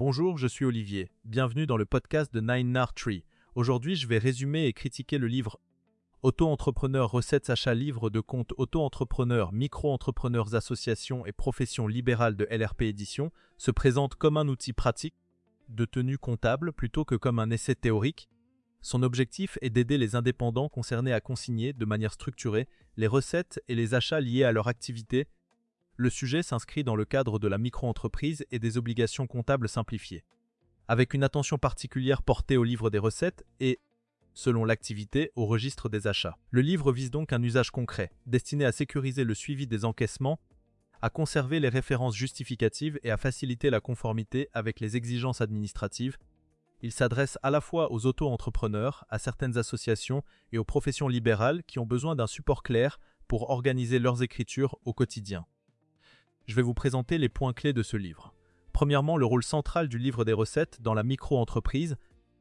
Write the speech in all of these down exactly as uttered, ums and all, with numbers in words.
Bonjour, je suis Olivier. Bienvenue dans le podcast de Nine Nar Tree. Aujourd'hui, je vais résumer et critiquer le livre Auto-entrepreneurs, recettes, achats, livre de compte auto-entrepreneurs, micro-entrepreneurs, associations et professions libérales de L R P Éditions se présente comme un outil pratique de tenue comptable plutôt que comme un essai théorique. Son objectif est d'aider les indépendants concernés à consigner de manière structurée les recettes et les achats liés à leur activité. Le sujet s'inscrit dans le cadre de la micro-entreprise et des obligations comptables simplifiées, avec une attention particulière portée au livre des recettes et, selon l'activité, au registre des achats. Le livre vise donc un usage concret, destiné à sécuriser le suivi des encaissements, à conserver les références justificatives et à faciliter la conformité avec les exigences administratives. Il s'adresse à la fois aux auto-entrepreneurs, à certaines associations et aux professions libérales qui ont besoin d'un support clair pour organiser leurs écritures au quotidien. Je vais vous présenter les points clés de ce livre. Premièrement, le rôle central du livre des recettes dans la micro-entreprise.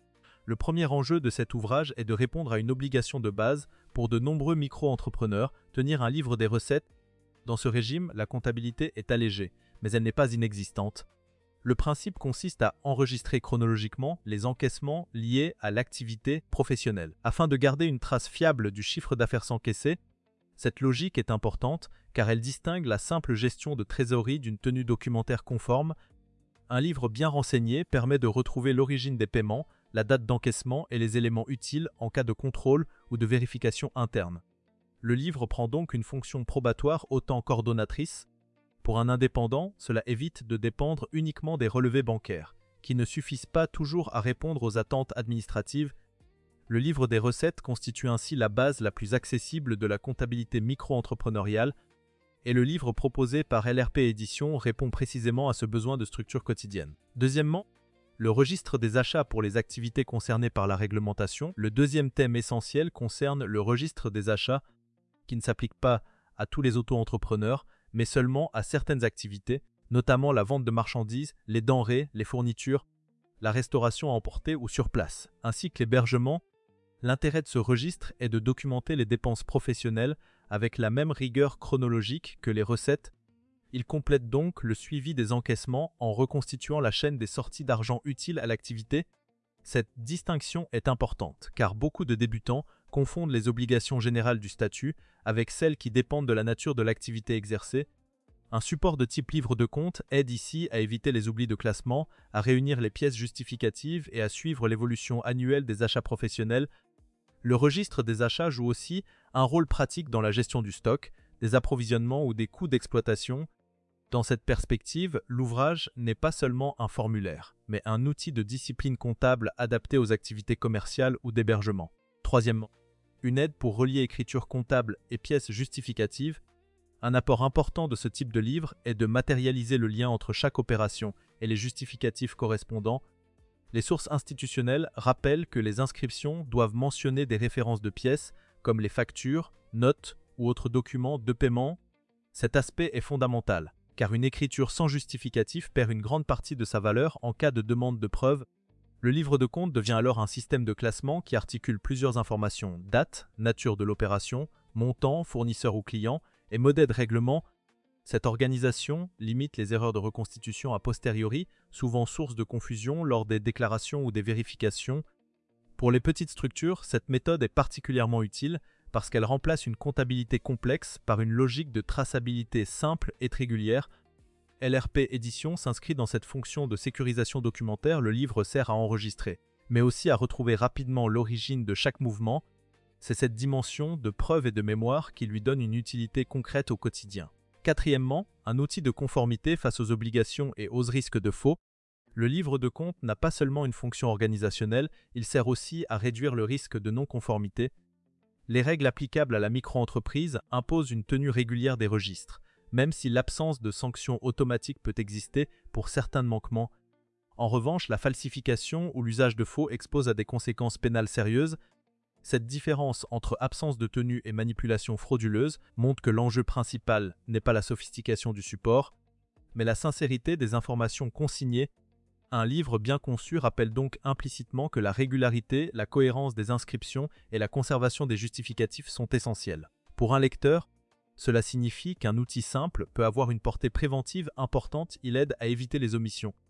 Le premier enjeu de cet ouvrage est de répondre à une obligation de base pour de nombreux micro-entrepreneurs, tenir un livre des recettes. Dans ce régime, la comptabilité est allégée, mais elle n'est pas inexistante. Le principe consiste à enregistrer chronologiquement les encaissements liés à l'activité professionnelle. Afin de garder une trace fiable du chiffre d'affaires encaissé, cette logique est importante car elle distingue la simple gestion de trésorerie d'une tenue documentaire conforme. Un livre bien renseigné permet de retrouver l'origine des paiements, la date d'encaissement et les éléments utiles en cas de contrôle ou de vérification interne. Le livre prend donc une fonction probatoire autant qu'ordonnatrice. Pour un indépendant, cela évite de dépendre uniquement des relevés bancaires, qui ne suffisent pas toujours à répondre aux attentes administratives. Le livre des recettes constitue ainsi la base la plus accessible de la comptabilité micro-entrepreneuriale, et le livre proposé par L R P Éditions répond précisément à ce besoin de structure quotidienne. Deuxièmement, le registre des achats pour les activités concernées par la réglementation. Le deuxième thème essentiel concerne le registre des achats, qui ne s'applique pas à tous les auto-entrepreneurs, mais seulement à certaines activités, notamment la vente de marchandises, les denrées, les fournitures, la restauration à emporter ou sur place, ainsi que l'hébergement. L'intérêt de ce registre est de documenter les dépenses professionnelles avec la même rigueur chronologique que les recettes. Il complète donc le suivi des encaissements en reconstituant la chaîne des sorties d'argent utiles à l'activité. Cette distinction est importante car beaucoup de débutants confondent les obligations générales du statut avec celles qui dépendent de la nature de l'activité exercée. Un support de type livre de compte aide ici à éviter les oublis de classement, à réunir les pièces justificatives et à suivre l'évolution annuelle des achats professionnels. Le registre des achats joue aussi un rôle pratique dans la gestion du stock, des approvisionnements ou des coûts d'exploitation. Dans cette perspective, l'ouvrage n'est pas seulement un formulaire, mais un outil de discipline comptable adapté aux activités commerciales ou d'hébergement. Troisièmement, une aide pour relier écriture comptable et pièces justificatives. Un apport important de ce type de livre est de matérialiser le lien entre chaque opération et les justificatifs correspondants. Les sources institutionnelles rappellent que les inscriptions doivent mentionner des références de pièces comme les factures, notes ou autres documents de paiement. Cet aspect est fondamental, car une écriture sans justificatif perd une grande partie de sa valeur en cas de demande de preuves. Le livre de compte devient alors un système de classement qui articule plusieurs informations: date, nature de l'opération, montant, fournisseur ou client, et modèle de règlement. Cette organisation limite les erreurs de reconstitution a posteriori, souvent source de confusion lors des déclarations ou des vérifications. Pour les petites structures, cette méthode est particulièrement utile parce qu'elle remplace une comptabilité complexe par une logique de traçabilité simple et régulière. L R P Éditions s'inscrit dans cette fonction de sécurisation documentaire. Le livre sert à enregistrer, mais aussi à retrouver rapidement l'origine de chaque mouvement. C'est cette dimension de preuve et de mémoire qui lui donne une utilité concrète au quotidien. Quatrièmement, un outil de conformité face aux obligations et aux risques de faux. Le livre de compte n'a pas seulement une fonction organisationnelle, il sert aussi à réduire le risque de non-conformité. Les règles applicables à la micro-entreprise imposent une tenue régulière des registres, même si l'absence de sanctions automatiques peut exister pour certains manquements. En revanche, la falsification ou l'usage de faux expose à des conséquences pénales sérieuses. Cette différence entre absence de tenue et manipulation frauduleuse montre que l'enjeu principal n'est pas la sophistication du support, mais la sincérité des informations consignées. Un livre bien conçu rappelle donc implicitement que la régularité, la cohérence des inscriptions et la conservation des justificatifs sont essentielles. Pour un lecteur, cela signifie qu'un outil simple peut avoir une portée préventive importante. Il aide à éviter les omissions,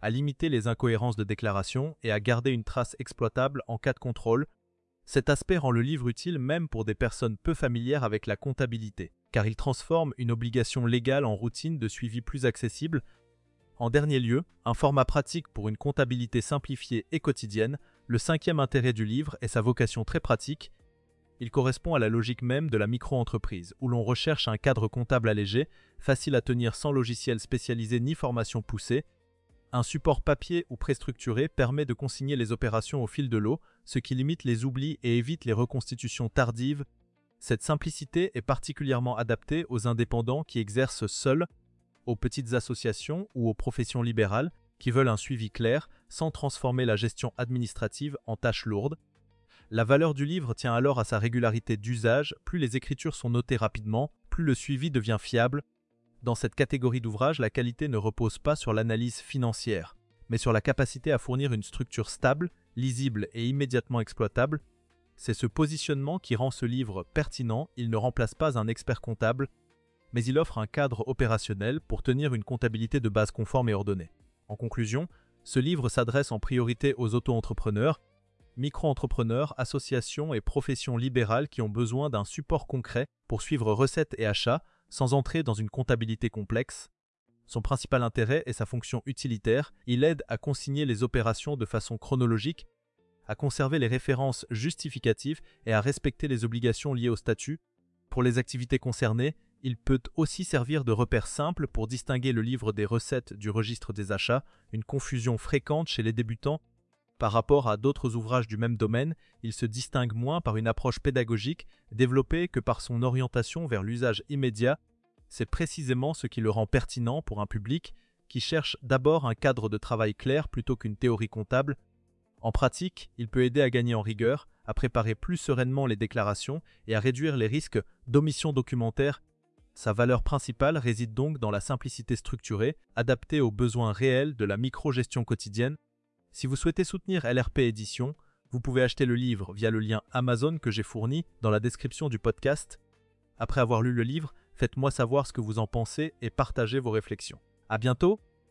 à limiter les incohérences de déclaration et à garder une trace exploitable en cas de contrôle. Cet aspect rend le livre utile même pour des personnes peu familières avec la comptabilité, car il transforme une obligation légale en routine de suivi plus accessible. En dernier lieu, un format pratique pour une comptabilité simplifiée et quotidienne, le cinquième intérêt du livre est sa vocation très pratique. Il correspond à la logique même de la micro-entreprise, où l'on recherche un cadre comptable allégé, facile à tenir sans logiciel spécialisé ni formation poussée. Un support papier ou préstructuré permet de consigner les opérations au fil de l'eau, ce qui limite les oublis et évite les reconstitutions tardives. Cette simplicité est particulièrement adaptée aux indépendants qui exercent seuls, aux petites associations ou aux professions libérales qui veulent un suivi clair sans transformer la gestion administrative en tâches lourdes. La valeur du livre tient alors à sa régularité d'usage. Plus les écritures sont notées rapidement, plus le suivi devient fiable. Dans cette catégorie d'ouvrages, la qualité ne repose pas sur l'analyse financière, mais sur la capacité à fournir une structure stable, lisible et immédiatement exploitable. C'est ce positionnement qui rend ce livre pertinent. Il ne remplace pas un expert comptable, mais il offre un cadre opérationnel pour tenir une comptabilité de base conforme et ordonnée. En conclusion, ce livre s'adresse en priorité aux auto-entrepreneurs, micro-entrepreneurs, associations et professions libérales qui ont besoin d'un support concret pour suivre recettes et achats sans entrer dans une comptabilité complexe. Son principal intérêt est sa fonction utilitaire. Il aide à consigner les opérations de façon chronologique, à conserver les références justificatives et à respecter les obligations liées au statut. Pour les activités concernées, il peut aussi servir de repère simple pour distinguer le livre des recettes du registre des achats, une confusion fréquente chez les débutants. Par rapport à d'autres ouvrages du même domaine, il se distingue moins par une approche pédagogique développée que par son orientation vers l'usage immédiat. C'est précisément ce qui le rend pertinent pour un public qui cherche d'abord un cadre de travail clair plutôt qu'une théorie comptable. En pratique, il peut aider à gagner en rigueur, à préparer plus sereinement les déclarations et à réduire les risques d'omission documentaire. Sa valeur principale réside donc dans la simplicité structurée, adaptée aux besoins réels de la micro-gestion quotidienne. Si vous souhaitez soutenir L R P Éditions, vous pouvez acheter le livre via le lien Amazon que j'ai fourni dans la description du podcast. Après avoir lu le livre, faites-moi savoir ce que vous en pensez et partagez vos réflexions. À bientôt!